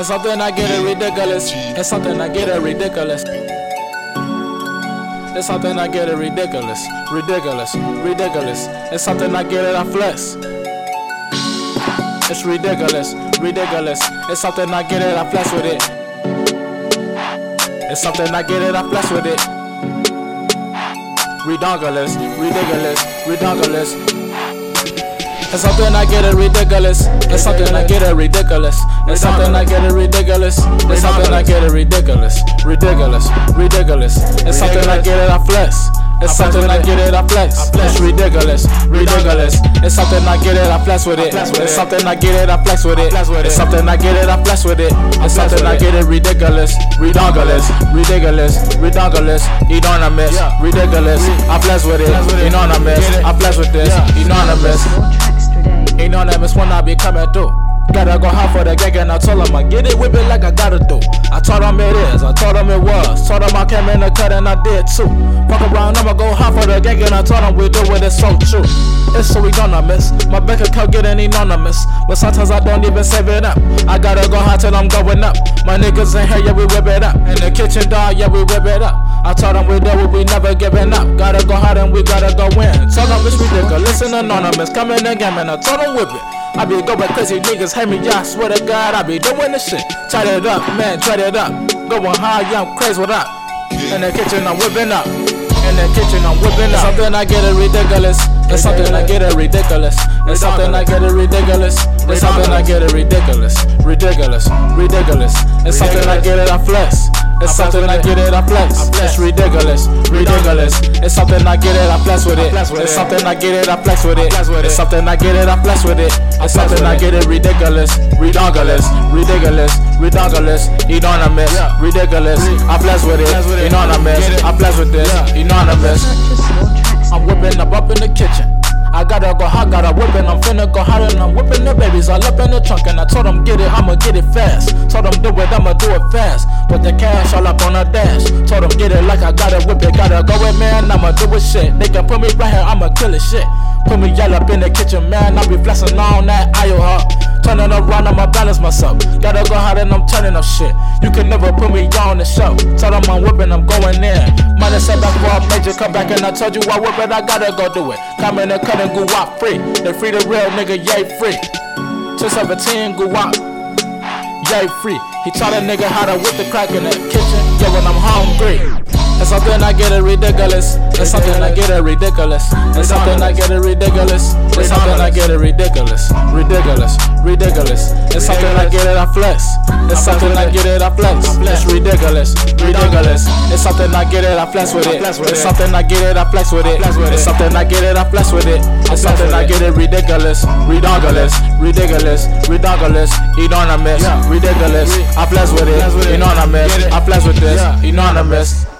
It's something I get it ridiculous. It's something I get it ridiculous. It's something I get it ridiculous. Ridiculous, ridiculous. It's something I get it I flex. It's ridiculous, ridiculous. It's something I get it I flex with it. It's something I get it I flex with it. Ridiculous, ridiculous, ridiculous. It's something I get it ridiculous. It's something I get it ridiculous. It's something I get it ridiculous. It's something I get it ridiculous. Ridiculous, ridiculous. It's something I get it I flex. It's something I get it I flex. It's ridiculous, ridiculous. It's something I get it I flex with it. It's something I get it I flex with it. It's something I get it I flex with it. It's something I get it ridiculous, ridiculous, ridiculous, ridiculous, enormous, ridiculous. I flex with it, enormous. I flex with this, enormous. Anonymous when I be coming through. Gotta go hard for the gang and I told them I get it with it like I gotta do. I told them it is, I told them it was. Told them I came in the cut and I did too. Fuck around, I'ma go hard for the gang and I told them we do it, it's so true. It's so anonymous, my bank account getting anonymous. But sometimes I don't even save it up. I gotta go hard till I'm going up. My niggas in here, yeah we whip it up. In the kitchen dog, yeah we whip it up. I told them we do it, we never giving up. Gotta go hard and we gotta go in. Told them it's ridiculous and anonymous. Come in the game and I told them whip it. I be going crazy, niggas hate me, yeah, I swear to God, I be doing this shit. Tight it up, man, try it up. Going high, yeah, I'm crazy with up. In the kitchen, I'm whipping up. In the kitchen, I'm whipping up. It's something I get it ridiculous. It's something I get it ridiculous. It's something I get it ridiculous. It's something I get it ridiculous. Ridiculous, ridiculous. It's something I get it I flex. It's something I get it I flex. It's ridiculous, ridiculous. It's something I get it I flex with it. It's something I get it I flex with it. It's something I get it I flex with it. It's something I get it ridiculous, ridiculous, ridiculous, ridiculous, enormous, ridiculous. I flex with it, enormous. I flex with this, enormous. I'm whipping up in the kitchen. I gotta go hot, gotta whip it, I'm finna go hot and I'm whipping the babies all up in the trunk. And I told them get it, I'ma get it fast. Told them do it, I'ma do it fast. Put the cash all up on the dash. Told them get it like I gotta whip it, gotta go with man, I'ma do it shit. They can put me right here, I'ma kill it shit. Put me all up in the kitchen, man, I be flexing on that IO-hop. Turning around, I'ma balance myself. Gotta go hard and I'm turning up shit. You can never put me on the show. Tell them I'm whipping, I'm going in. Might have said back for a major comeback and I told you I whip it, I gotta go do it. Come in and cut and go out free. They free the real nigga, yay free. 217 go out, yay free. He taught a nigga how to whip the crack in the kitchen, yeah, when I'm hungry. It's something I get it ridiculous. It's something I get it ridiculous. It's something I get it ridiculous. It's something I get it ridiculous. Ridiculous, ridiculous. It's something I get it I flex. It's something I get it I flex. It's ridiculous, ridiculous. It's something I get it I flex with it. It's something I get it I flex with it. It's something I get it I flex with it. It's something I get it ridiculous, ridiculous, ridiculous, ridiculous, enormous, ridiculous. I flex with it, enormous. I flex with this, enormous.